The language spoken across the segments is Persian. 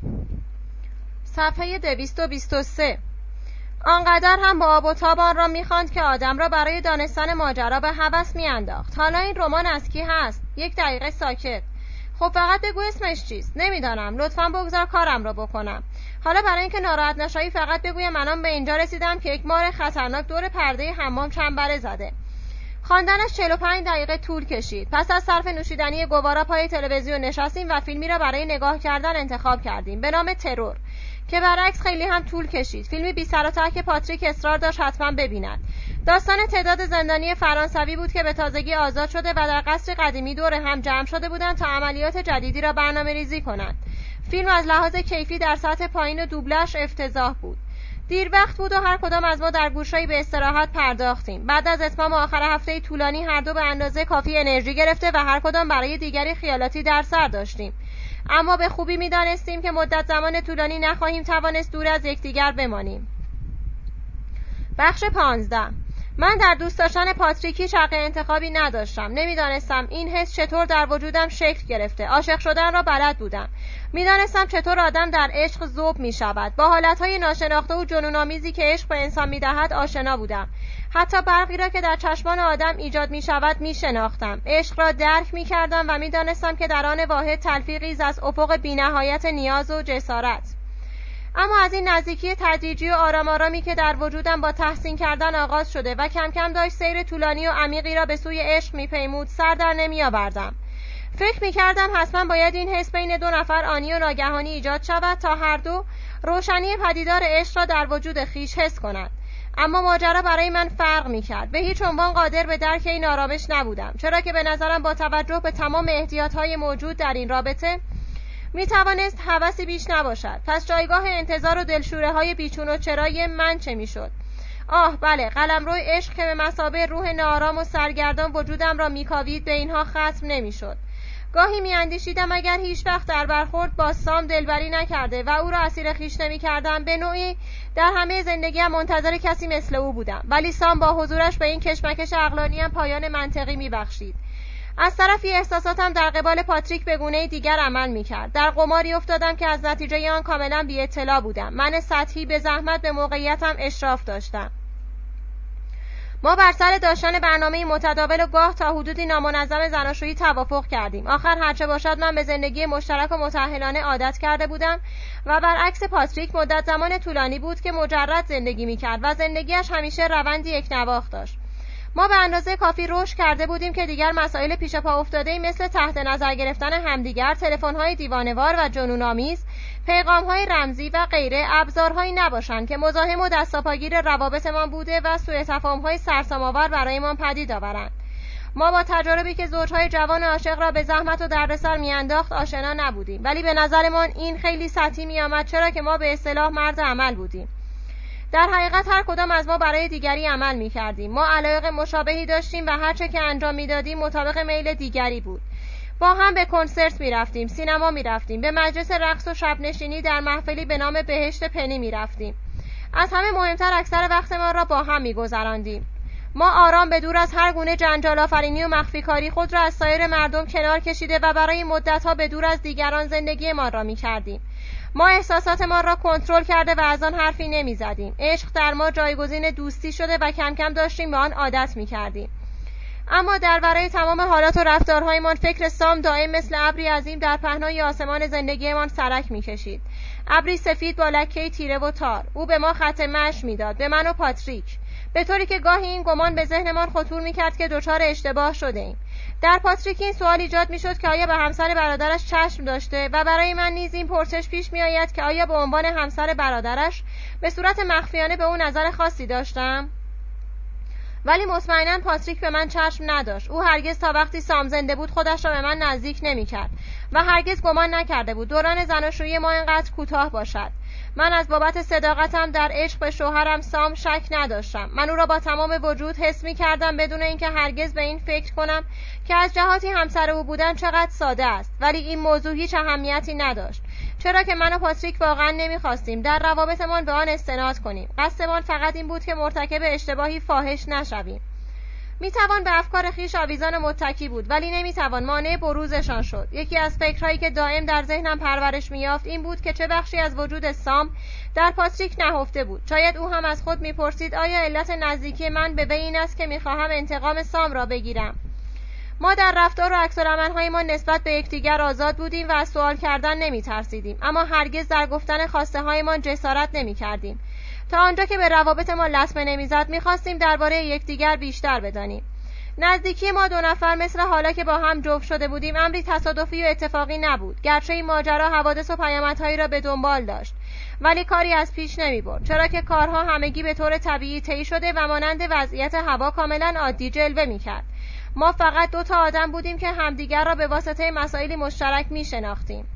صفحه 223. آنقدر هم با آب و تاب آن را می‌خواند که آدم را برای دانستن ماجرا به هوس می‌انداخت. حالا این رمان از کی هست؟ 1 دقیقه ساکت. خب فقط بگو اسمش چیست؟ نمیدانم، لطفاً بگذار کارم را بکنم. حالا برای اینکه ناراحت نشایی فقط بگویم منم به اینجا رسیدم که یک مار خطرناک دور پرده حمام چنبره زده. خواندنش 45 دقیقه طول کشید. پس از صرف نوشیدنی گوارا پای تلویزیون نشستیم و فیلمی را برای نگاه کردن انتخاب کردیم به نام ترور، که برعکس خیلی هم طول کشید. فیلمی بی سر و ته که پاتریک اصرار داشت حتما ببیند. داستان تعداد زندانی فرانسوی بود که به تازگی آزاد شده و در قصر قدیمی دور هم جمع شده بودند تا عملیات جدیدی را برنامه‌ریزی کنند. فیلم از لحاظ کیفی در سطح پایین و دوبلش افتضاح بود. دیر وقت بود و هر کدام از ما در گوشه‌ای به استراحت پرداختیم. بعد از اتمام آخر هفته طولانی هر دو به اندازه کافی انرژی گرفته و هر کدام برای دیگری خیالاتی در سر داشتیم. اما به خوبی می‌دانستیم که مدت زمان طولانی نخواهیم توانست دور از یکدیگر بمانیم. بخش 15. من در دوست داشتن پاتریک هیچ حق انتخابی نداشتم. نمیدانستم این حس چطور در وجودم شکل گرفته. عاشق شدن را بلد بودم. میدانستم چطور آدم در عشق ذوب می شود. با حالتهای ناشناخته و جنون‌آمیزی که عشق به انسان می‌دهد آشنا بودم. حتی برقی را که در چشمان آدم ایجاد می شود می شناختم. عشق را درک می کردم و می دانستم که در آن واحد تلفیقی از افق بی‌نهایت نیاز و جسارت. اما از این نزدیکی تدریجی و آرام آرامی که در وجودم با تحسین کردن آغاز شده و کم کم داشت سیر طولانی و عمیقی را به سوی عشق می پیمود سر در نمی آوردم. فکر می کردم حتما باید این حس بین 2 نفر آنی و ناگهانی ایجاد شود تا هر دو روشنی پدیدار عشق را در وجود خیش حس کنند. اما ماجرا برای من فرق می‌کرد. به هیچ عنوان قادر به درک این آرامش نبودم، چرا که به نظرم با توجه به تمام احتیاط‌های موجود در این رابطه می‌توانست هوسی بیش نباشد. پس جایگاه انتظار و دلشوره‌های بیچون و چرای من چه می‌شد؟ آه بله، قلمرو عشق که به مثابه روح ناآرام و سرگردان وجودم را می‌کاوید به اینها ختم نمی‌شد. گاهی میاندیشیدم اگر هیچ وقت در برخورد با سام دلبری نکرده و او را اسیر خویش نمی‌کردم، به نوعی در همه زندگیم منتظر کسی مثل او بودم. ولی سام با حضورش به این کشمکش عقلانیم پایان منطقی می‌بخشید. از طرفی احساساتم در قبال پاتریک به گونه‌ای دیگر عمل می‌کرد. در قماری افتادم که از نتیجه آن کاملا بی اطلاع بودم. من سطحی به زحمت به موقعیتم اشراف داشتم. ما بر سر داشتن برنامه متداول و گاه تا حدودی نامنظم زناشویی توافق کردیم. آخر هرچه باشد من به زندگی مشترک و متأهلانه عادت کرده بودم و برعکس پاتریک مدت زمان طولانی بود که مجرد زندگی می‌کرد و زندگیش همیشه روندی یکنواخت داشت. ما به اندازه کافی رشد کرده بودیم که دیگر مسائل پیش پا افتاده‌ای مثل تحت نظر گرفتن همدیگر، تلفن‌های دیوانه‌وار و جنون‌آمیز، پیغام‌های رمزی و غیره ابزارهایی نباشند که مزاحم و دستاپاگیر روابطمان بوده و سوء تفاهم‌های سرسام‌آور برایمان پدید آورند. ما با تجاربی که زوجهای جوان و عاشق را به زحمت و دردسر میانداخت آشنا نبودیم، ولی به نظرمان این خیلی سطحی میآمد، چرا که ما به اصطلاح مرد عمل بودیم. در حقیقت هر کدام از ما برای دیگری عمل می‌کردیم. ما علایق مشابهی داشتیم و هرچه که انجام می‌دادیم مطابق میل دیگری بود. با هم به کنسرت می‌رفتیم، سینما می‌رفتیم، به مجلس رقص و شب نشینی در محفلی به نام بهشت پنی می‌رفتیم. از همه مهمتر اکثر وقت ما را با هم می‌گذراندیم. ما آرام به دور از هر گونه جنجال آفرینی و مخفی کاری خود را از سایر مردم کنار کشیده و برای مدت‌ها به دور از دیگران زندگی ما را می‌کردیم. ما احساساتمان را کنترل کرده و از آن حرفی نمی‌زدیم. عشق در ما جایگزین دوستی شده و کم کم داشتیم به آن عادت می‌کردیم. اما در برای تمام حالات و رفتارهایمان فکر سام دائم مثل ابری عظیم در پهنای آسمان زندگیمان سرک می‌کشید. ابری سفید با لکه تیره و تار. او به ما خط مشی می‌داد، به من و پاتریک، به طوری که گاهی این گمان به ذهنمان خطور می‌کرد که دچار اشتباه شده‌ایم. در پاتریک این سوال ایجاد می‌شد که آیا به همسر برادرش چشم داشته و برای من نیز این پرسش پیش می‌آید که آیا به عنوان همسر برادرش به صورت مخفیانه به او نظر خاصی داشتم؟ ولی مطمئناً پاتریک به من چشم نداشت. او هرگز تا وقتی سام زنده بود خودش را به من نزدیک نمی‌کرد و هرگز گمان نکرده بود دوران زناشویی ما اینقدر کوتاه باشد. من از بابت صداقتم در عشق به شوهرم سام شک نداشتم. من او را با تمام وجود حس می‌کردم بدون اینکه هرگز به این فکر کنم که از جهاتی همسر او بودن چقدر ساده است. ولی این موضوع هیچ اهمیتی نداشت، چرا که من و پاتریک واقعا نمی‌خواستیم در روابطمان به آن استناد کنیم. قصدمان فقط این بود که مرتکب اشتباهی فاحش نشویم. میتوان به افکار خیش آویزان و متکی بود، ولی نمیتوان مانع بروزشان شد. یکی از فکرهایی که دائم در ذهنم پرورش می‌یافت این بود که چه بخشی از وجود سام در پاتریک نهفته بود. شاید او هم از خود میپرسید آیا علت نزدیکی من به وی این است که میخواهم انتقام سام را بگیرم. ما در رفتار و عکس‌العمل‌هایمان نسبت به یکدیگر آزاد بودیم و از سوال کردن نمی‌ترسیدیم، اما هرگز در گفتن خواسته‌هایمان جسارت نمی‌کردیم. تا آنجا که به روابطمان لطمه نمی‌زد می‌خواستیم درباره یکدیگر بیشتر بدانیم. نزدیکی ما دو نفر مثل حالا که با هم جفت شده بودیم امری تصادفی و اتفاقی نبود، گرچه این ماجرا حوادث و پیامدهایی را به دنبال داشت، ولی کاری از پیش نمی‌برد، چرا که کارها همگی به طور طبیعی طی شده و مانند وضعیت هوا کاملا عادی جلوه می‌کرد. ما فقط دو تا آدم بودیم که همدیگر را به واسطه مسائلی مشترک می‌شناختیم.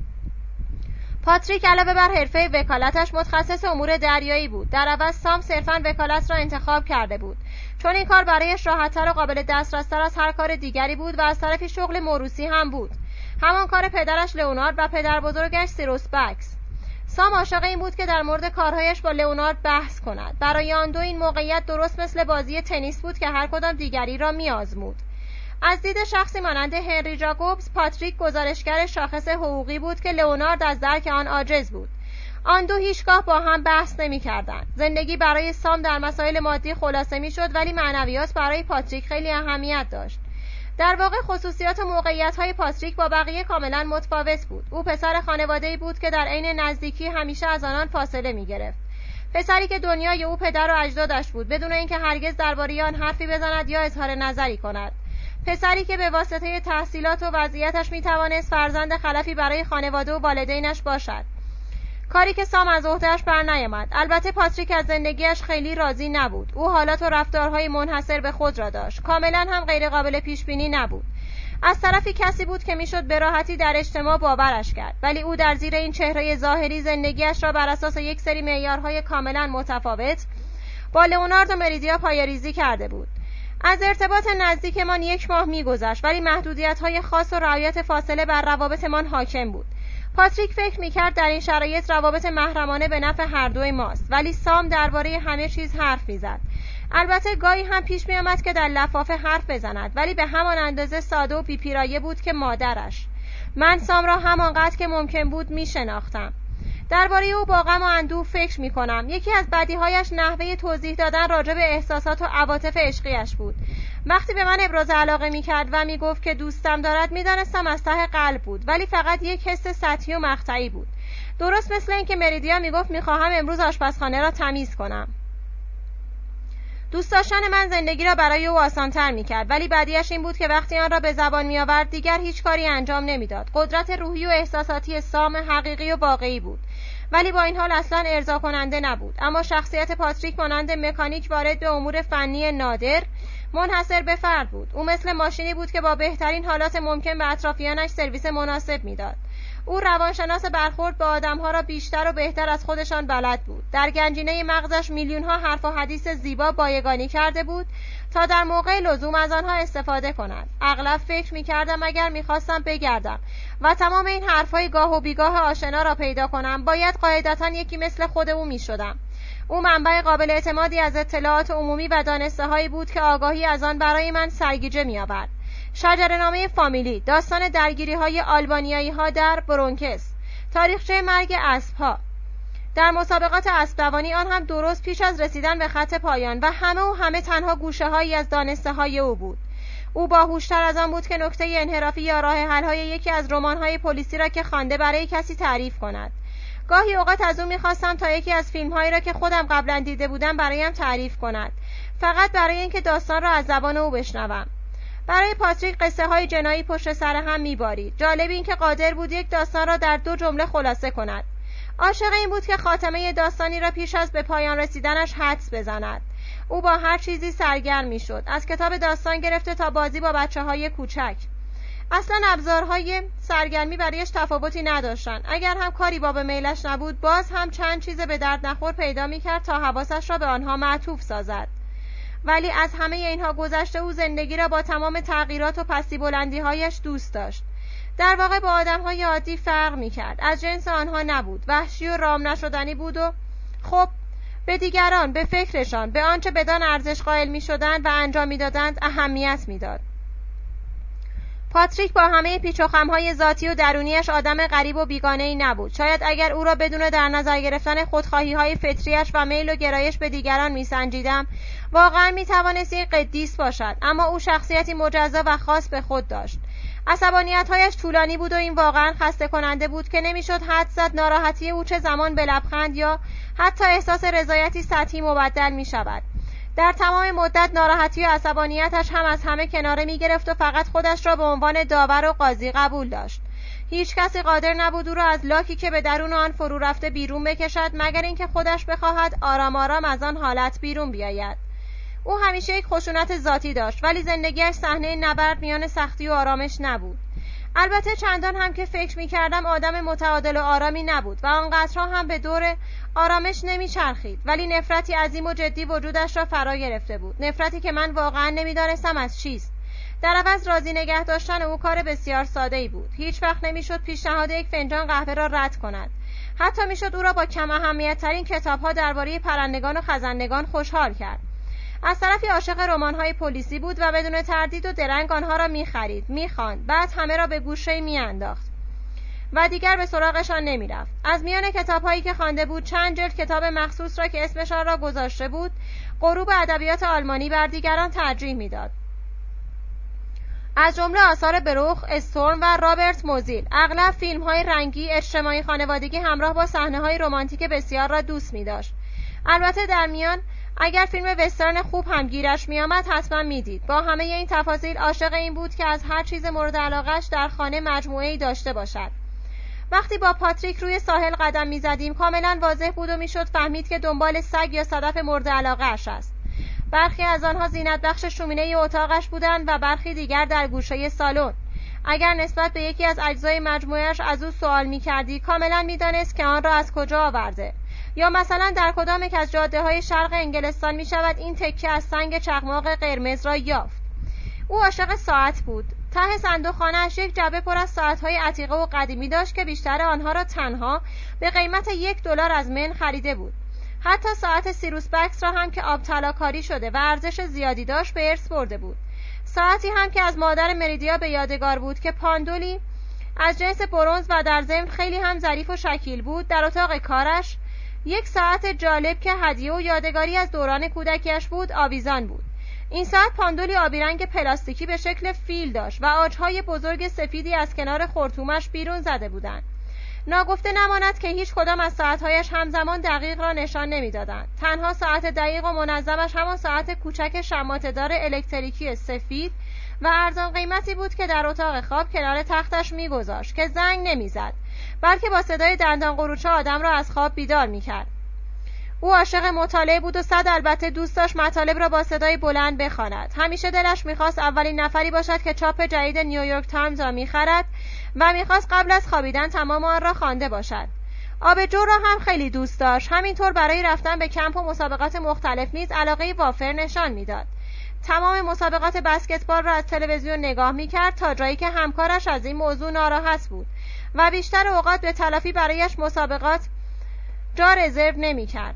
پاتریک علاوه بر حرفه وکالتش متخصص امور دریایی بود. در عوض سام صرفاً وکالت را انتخاب کرده بود، چون این کار برایش راحت‌تر و قابل دسترس‌تر از هر کار دیگری بود و از طرفی شغل موروثی هم بود، همان کار پدرش لئونارد و پدر بزرگش سیروس بکس. سام عاشق این بود که در مورد کارهایش با لئونارد بحث کند. برای آن دو این موقعیت درست مثل بازی تنیس بود که هر کدام دیگری را می‌آزمود. از دید شخصی مانند هنری جاکوبز، پاتریک گزارشگر شاخص حقوقی بود که لئونارد از درک آن عاجز بود. آن دو هیچگاه با هم بحث نمی‌کردند. زندگی برای سام در مسائل مادی خلاصه می‌شد، ولی معنویات برای پاتریک خیلی اهمیت داشت. در واقع خصوصیات و موقعیت‌های پاتریک با بقیه کاملا متفاوت بود. او پسر خانواده‌ای بود که در عین نزدیکی همیشه از آنان فاصله می‌گرفت. پسری که دنیای او پدر و اجدادش بود، بدون اینکه هرگز درباره آن حرفی بزند یا اظهار نظری کند. پسری که به واسطه تحصیلات و وضعیتش می‌توانست فرزند خلفی برای خانواده و والدینش باشد، کاری که سام از عهده‌اش برنیامد. البته پاتریک از زندگیش خیلی راضی نبود. او حالات و رفتارهای منحصر به خود را داشت، کاملا هم غیر قابل پیش بینی نبود. از طرفی کسی بود که میشد به راحتی در اجتماع باورش کرد، ولی او در زیر این چهره ظاهری زندگیش را بر اساس یک سری معیارهای کاملا متفاوت با لئونارد و مریدیا پایه‌ریزی کرده بود. از ارتباط نزدیکمان 1 ماه می‌گذشت، ولی محدودیت‌های خاص و رعایت فاصله بر روابطمان حاکم بود. پاتریک فکر می‌کرد در این شرایط روابط محرمانه به نفع هر دوی ماست، ولی سام درباره همه چیز حرف می‌زد. البته گاهی هم پیش می‌آمد که در لفافه حرف بزند، ولی به همان اندازه ساده و بی‌پیرایه بود که مادرش. من سام را همانقدر که ممکن بود می‌شناختم. درباره او با غم و اندوه فکر می‌کنم. یکی از بدیهایش نحوه توضیح دادن راجع به احساسات و عواطف عشقیش بود. وقتی به من ابراز علاقه می‌کرد و می‌گفت که دوستم دارد، می‌دانستم از ته قلب بود، ولی فقط یک حس سطحی و مقطعی بود. درست مثل اینکه مریدیا می‌گفت می‌خواهم امروز آشپزخانه را تمیز کنم. دوست داشتن من زندگی را برای او آسان‌تر می‌کرد، ولی بدیه‌اش این بود که وقتی آن را به زبان می‌آورد دیگر هیچ کاری انجام نمی‌داد. قدرت روحی و احساساتی سام حقیقی و واقعی بود، ولی با این حال اصلاً ارضا کننده نبود. اما شخصیت پاتریک مانند مکانیک وارد به امور فنی نادر منحصر به فرد بود. او مثل ماشینی بود که با بهترین حالات ممکن به اطرافیانش سرویس مناسب می‌داد. او روانشناس برخورد با آدم‌ها را بیشتر و بهتر از خودشان بلد بود. در گنجینه مغزش میلیون‌ها حرف و حدیث زیبا بایگانی کرده بود تا در موقع لزوم از آنها استفاده کند. اغلب فکر می‌کردم اگر می‌خواستم بگردم و تمام این حرف‌های گاه و بیگاه آشنا را پیدا کنم، باید قاعدتاً یکی مثل خود او می‌شدم. او منبع قابل اعتمادی از اطلاعات عمومی و دانسته‌هایی بود که آگاهی از آن برای من سرگیجه می‌آورد. شجره‌نامه فامیلی، داستان درگیری‌های آلبانیایی‌ها در برونکس، تاریخچه مرگ اسب‌ها در مسابقات اسب‌دوانی، آن هم درست پیش از رسیدن به خط پایان، و همه تنها گوشه‌هایی از دانسته‌های او بود. او باهوش‌تر از آن بود که نکته انحرافی یا راه حل‌های یکی از رمان‌های پلیسی را که خوانده برای کسی تعریف کند. گاهی اوقات از او می‌خواستم تا یکی از فیلم‌هایی را که خودم قبلا دیده بودم برایم تعریف کند، فقط برای اینکه داستان را از زبان او بشنوم. برای پاتریک قصه های جنایی پشت سر هم می‌بارید. جالب این که قادر بود یک داستان را در 2 جمله خلاصه کند. عاشق این بود که خاتمه داستانی را پیش از به پایان رسیدنش حدس بزند. او با هر چیزی سرگرم می‌شد، از کتاب داستان گرفته تا بازی با بچه‌های کوچک. اصلا ابزارهای سرگرمی برایش تفاوتی نداشتند. اگر هم کاری باب میلش نبود، باز هم چند چیز به درد نخور پیدا می‌کرد تا حواسش را به آنها معطوف سازد. ولی از همه اینها گذشته او زندگی را با تمام تغییرات و پستی بلندی‌هایش دوست داشت. در واقع با آدم‌های عادی فرق می‌کرد. از جنس آنها نبود. وحشی و رام نشدنی بود و خب به دیگران، به فکرشان، به آنچه بدان ارزش قائل می‌شدند و انجام می‌دادند اهمیت می‌داد. پاتریک با همه پیچ و خم‌های ذاتی و درونیش آدم غریب و بیگانه‌ای نبود. شاید اگر او را بدون در نظر گرفتن خودخواهی‌های فطریش و میل و گرایش به دیگران می‌سنجیدم، واقعاً می‌توانست یک قدیس باشد، اما او شخصیتی مجزا و خاص به خود داشت. عصبانیت‌هایش طولانی بود و این واقعاً خسته کننده بود که نمی‌شد حدس زد ناراحتی او چه زمان به لبخند یا حتی احساس رضایتی سطحی مبدل می‌شود. در تمام مدت ناراحتی و عصبانیتش هم از همه کناره می‌گرفت و فقط خودش را به عنوان داور و قاضی قبول داشت. هیچ کسی قادر نبود او را از لاکی که به درون آن فرو رفته بیرون بکشد، مگر اینکه خودش بخواهد آرام آرام از آن حالت بیرون بیاید. او همیشه یک خشونت ذاتی داشت، ولی زندگیش صحنه نبرد میان سختی و آرامش نبود. البته چندان هم که فکر می‌کردم آدم متعادل و آرامی نبود و آنقدرها هم به دور آرامش نمی‌چرخید، ولی نفرتی عظیم و جدی وجودش را فرا گرفته بود. نفرتی که من واقعاً نمی‌دانستم از چیست. در عوض راضی نگه داشتن او کار بسیار ساده‌ای بود. هیچ وقت نمی‌شد پیشنهاد یک فنجان قهوه را رد کند. حتی می‌شد او را با کم اهمیت‌ترین کتاب‌ها درباره پرندگان و خزندگان خوشحال کرد. از طرفی عاشق رمان‌های پلیسی بود و بدون تردید و درنگ آنها را می‌خرید، می‌خواند، بعد همه را به گوشه‌ای می‌انداخت و دیگر به سراغشان نمی‌رفت. از میان کتاب‌هایی که خوانده بود، چند جلد کتاب مخصوص را که اسمشان را گذاشته بود غروب ادبیات آلمانی بر دیگران ترجیح می‌داد. از جمله آثار بروخ، استورم و رابرت موزیل. اغلب فیلم‌های رنگی، اجتماعی، خانوادگی همراه با صحنه‌های رمانتیک بسیار را دوست می‌داشت. البته در میان اگر فیلم وسترن خوب هم گیرش می‌آمد حتما می‌دید. با همه این تفاصیل عاشق این بود که از هر چیز مورد علاقه‌اش در خانه مجموعه‌ای داشته باشد. وقتی با پاتریک روی ساحل قدم می‌زدیم کاملا واضح بود و میشد فهمید که دنبال سگ یا صدف مورد علاقه‌اش است. برخی از آنها زینت بخش شومینه اتاقش بودند و برخی دیگر در گوشه سالن. اگر نسبت به یکی از اجزای مجموعه‌اش از او سوال می‌کردی کاملا می‌دانست که آن را از کجا آورده. یا مثلا در کدام یک از جاده‌های شرق انگلستان می‌شود این تکه از سنگ چقماق قرمز را یافت. او عاشق ساعت بود. ته صندوقخانه‌اش یک جعبه پر از ساعت‌های عتیقه و قدیمی داشت که بیشتر آنها را تنها به قیمت $1 از من خریده بود. حتی ساعت سیروس بکس را هم که آب طلاکاری شده و ارزش زیادی داشت به ارث برده بود. ساعتی هم که از مادر مریدیا به یادگار بود که پاندولی از جنس برنز و در ضمن خیلی هم ظریف و شکیل بود در اتاق کارش. یک ساعت جالب که هدیه و یادگاری از دوران کودکیش بود آویزان بود. این ساعت پاندولی آبی رنگ پلاستیکی به شکل فیل داشت و عاج‌های بزرگ سفیدی از کنار خرطومش بیرون زده بودند. ناگفته نماند که هیچ کدام از ساعت‌هایش همزمان دقیق را نشان نمی‌دادند. تنها ساعت دقیق و منظمش همان ساعت کوچک شماته‌دار الکتریکی سفید و ارزان قیمتی بود که در اتاق خواب کنار تختش می‌گذاشت که زنگ نمی‌زد، بلکه با صدای دندان قروچه آدم را از خواب بیدار می‌کرد. او عاشق مطالعه بود و البته دوست داشت مطالب را با صدای بلند بخواند. همیشه دلش می‌خواست اولین نفری باشد که چاپ جدید نیویورک تایمز را می‌خرد و می‌خواست قبل از خوابیدن تمام آن را خوانده باشد. آبجو را هم خیلی دوست داشت. همینطور برای رفتن به کمپ و مسابقات مختلف نیز علاقه وافر نشان می‌داد. تمام مسابقات بسکتبال را از تلویزیون نگاه می‌کرد تا جایی که همکارش از این موضوع ناراحت بود و بیشتر اوقات به تلافی برایش مسابقات جا رزرو نمی‌کرد.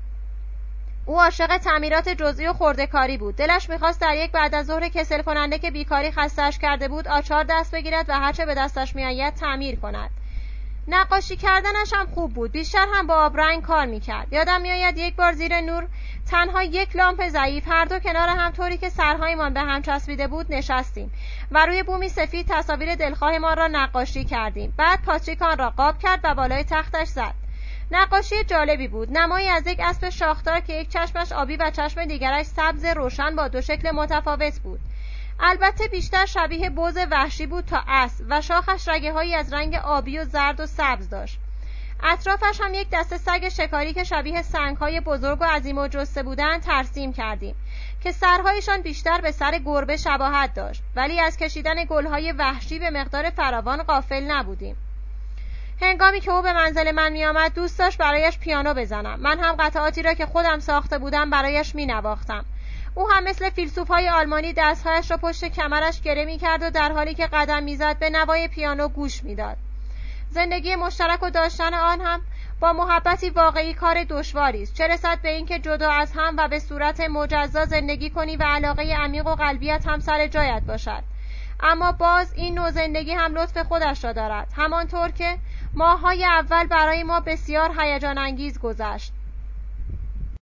او عاشق تعمیرات جزئی و خرده‌کاری بود. دلش می‌خواست در یک بعد از ظهر کسل کننده که بیکاری خسته‌اش کرده بود آچار دست بگیرد و هرچه به دستش می‌آید تعمیر کند. نقاشی کردنش هم خوب بود. بیشتر هم با آبرنگ کار می‌کرد. یادم می‌آید یک بار زیر نور تنها یک لامپ ضعیف هر دو کنار هم طوری که سرهایمان به هم چسبیده بود نشستیم و روی بومی سفید تصاویر دلخواهمان را نقاشی کردیم. بعد پاتریک آن را قاب کرد و بالای تختش زد. نقاشی جالبی بود. نمایی از یک اسب شاخدار که یک چشمش آبی و چشم دیگرش سبز روشن با دو شکل متفاوت بود. البته بیشتر شبیه بز وحشی بود تا اسب و شاخش رگه‌هایی از رنگ آبی و زرد و سبز داشت. اطرافش هم یک دسته سگ شکاری که شبیه سنگ‌های بزرگ و عظیم و جثه بودند ترسیم کردیم که سرهایشان بیشتر به سر گربه شباهت داشت، ولی از کشیدن گل‌های وحشی به مقدار فراوان غافل نبودیم. هنگامی که او به منزل من می آمد دوست داشت برایش پیانو بزنم. من هم قطعاتی را که خودم ساخته بودم برایش می نواختم. او هم مثل فیلسوف‌های آلمانی دستهایش را پشت کمرش گره می کرد و در حالی که قدم می زد به نوای پیانو گوش می داد. زندگی مشترک و داشتن آن هم با محبتی واقعی کار دشواری است، چه رسد به اینکه جدا از هم و به صورت مجزا زندگی کنی و علاقه عمیق و قلبیت هم سر جایت باشد. اما باز این نوع زندگی هم لطف خودش را دارد، همانطور که ماه‌های اول برای ما بسیار هیجان انگیز گذشت.